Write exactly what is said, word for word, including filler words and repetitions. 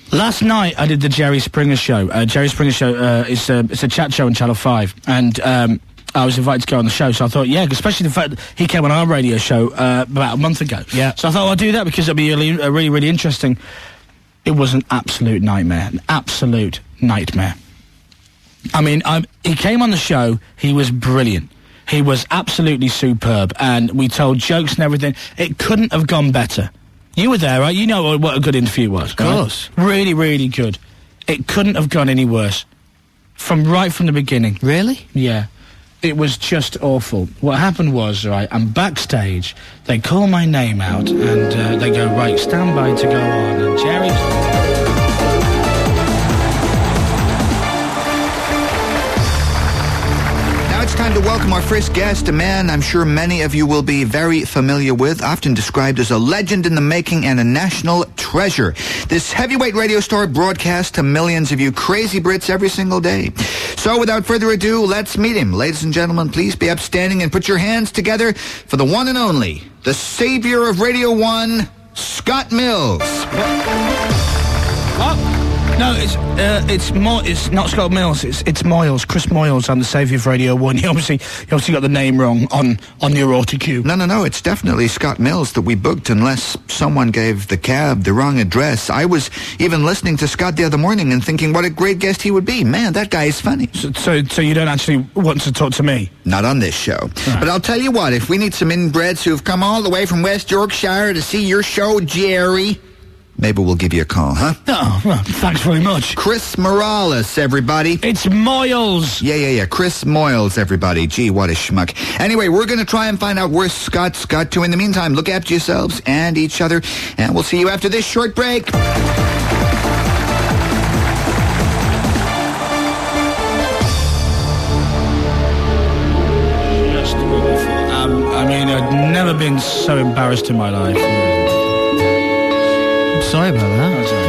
Last night I did the Jerry Springer show. Uh, Jerry Springer show uh, is a, it's a chat show on Channel five, and um, I was invited to go on the show, so I thought, yeah, especially the fact that he came on our radio show uh, about a month ago. Yeah. So I thought, well, I'll do that because it'll be really, uh, really, really interesting. It was an absolute nightmare, an absolute nightmare. I mean, I'm, he came on the show, he was brilliant. He was absolutely superb, and we told jokes and everything. It couldn't have gone better. You were there, right? You know what a good interview was. Of course. Right? Really, really good. It couldn't have gone any worse. From right from the beginning. Really? Yeah. It was just awful. What happened was, right, I'm backstage, they call my name out, and uh, they go, right, stand by to go on, and Jerry's... It's time to welcome our first guest, a man I'm sure many of you will be very familiar with, often described as a legend in the making and a national treasure. This heavyweight radio star broadcasts to millions of you crazy Brits every single day. So without further ado, let's meet him. Ladies and gentlemen, please be upstanding and put your hands together for the one and only, the savior of Radio one, Scott Mills. What? No, it's uh, it's Mo- it's not Scott Mills. It's it's Moyles, Chris Moyles. I'm the saviour of Radio One. You obviously you obviously got the name wrong on on your autocue. No, no, no. It's definitely Scott Mills that we booked, unless someone gave the cab the wrong address. I was even listening to Scott the other morning and thinking what a great guest he would be. Man, that guy is funny. So so, so you don't actually want to talk to me? Not on this show. Right. But I'll tell you what. If we need some inbreds who've come all the way from West Yorkshire to see your show, Jerry, maybe we'll give you a call, huh? Oh, well, thanks very much. Chris Morales, everybody. It's Moyles. Yeah, yeah, yeah. Chris Moyles, everybody. Gee, what a schmuck. Anyway, we're going to try and find out where Scott's got to. In the meantime, look after yourselves and each other, and we'll see you after this short break. Just awful. Um, I mean, I've never been so embarrassed in my life. Sorry about that.